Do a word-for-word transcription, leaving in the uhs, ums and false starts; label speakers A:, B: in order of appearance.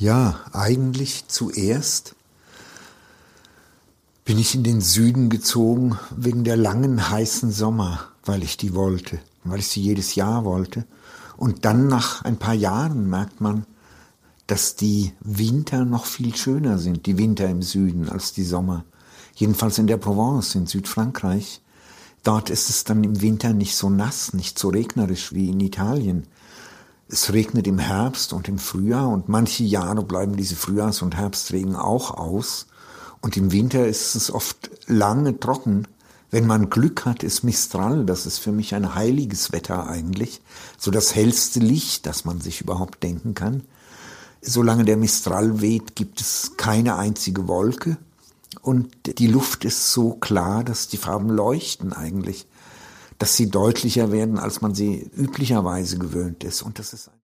A: Ja, eigentlich zuerst bin ich in den Süden gezogen wegen der langen, heißen Sommer, weil ich die wollte, weil ich sie jedes Jahr wollte. Und dann nach ein paar Jahren merkt man, dass die Winter noch viel schöner sind, die Winter im Süden, als die Sommer. Jedenfalls in der Provence, in Südfrankreich. Dort ist es dann im Winter nicht so nass, nicht so regnerisch wie in Italien. Es regnet im Herbst und im Frühjahr und manche Jahre bleiben diese Frühjahrs- und Herbstregen auch aus. Und im Winter ist es oft lange trocken. Wenn man Glück hat, ist Mistral, das ist für mich ein heiliges Wetter eigentlich, so das hellste Licht, das man sich überhaupt denken kann. Solange der Mistral weht, gibt es keine einzige Wolke und die Luft ist so klar, dass die Farben leuchten eigentlich, dass sie deutlicher werden, als man sie üblicherweise gewöhnt ist. Und das ist